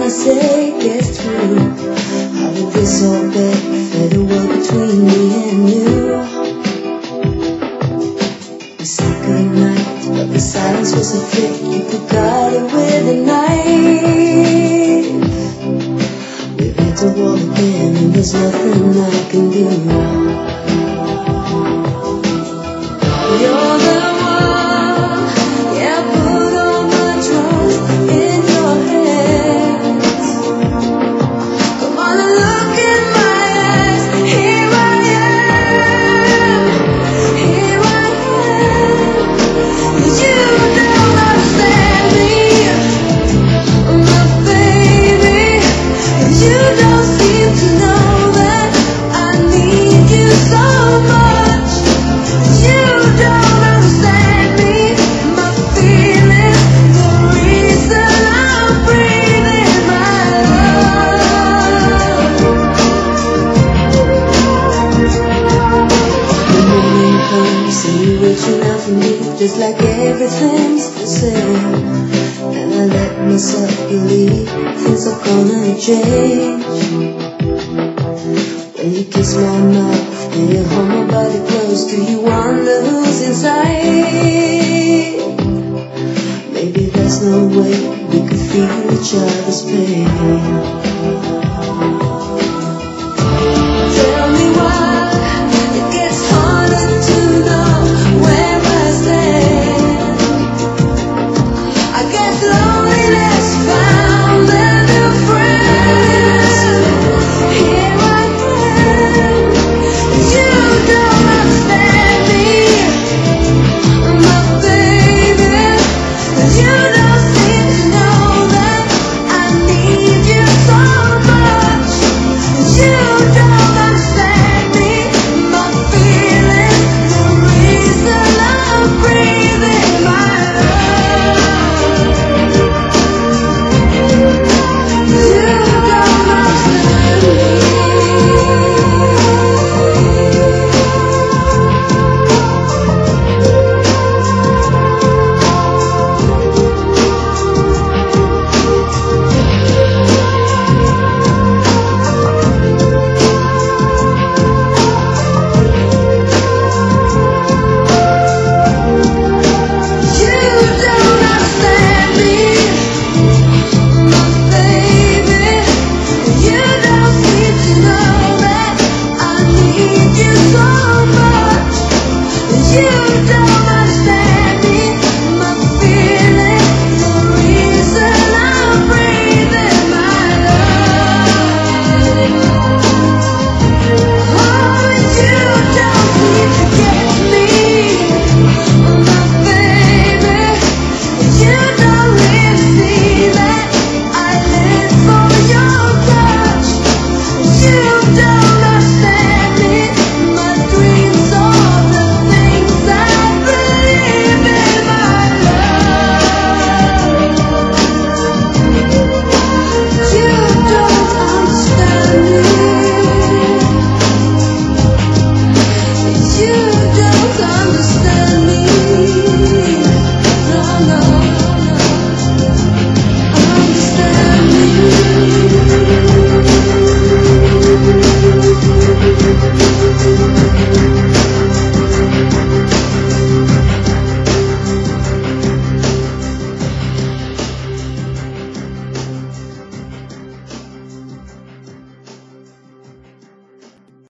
say gets through? How will this all be? Fade away between me and you. We said goodnight, but the silence was a trick. You could guard it with a knife. We've hit the wall again, and there's nothing I can do. You're the one, yeah, put all my trust in your hands. Come on and look in my eyes. Here I am, here I am. You don't understand me, my baby. You don't seem to know that I need you so much. You don't understand me, my feelings, the reason I'm breathing my love. The morning comes and you're reaching out for me, just like everything's the same. And I let myself believe things are gonna change. When you kiss my mouth and you hold my body close, do you wonder who's inside? Maybe there's no way we could feel each other's pain. Tell me why it gets harder to know where I stand. I guess loneliness found a new friend. Here I am. You don't understand me, my baby. You don't seem to know that I need you so much. You don't understand me, my feelings, the reason I'm breathing my love. You don't understand me. You don't understand me, my baby. You don't seem to know that I need you so much. You don't understand me, my feelings, the reason I'm breathing my love. Oh, you don't seem to get me, my baby. You don't really see that I live for your touch. You don't understand me, my dreams or the things I believe in my love. You don't understand me. You don't understand me. No, no.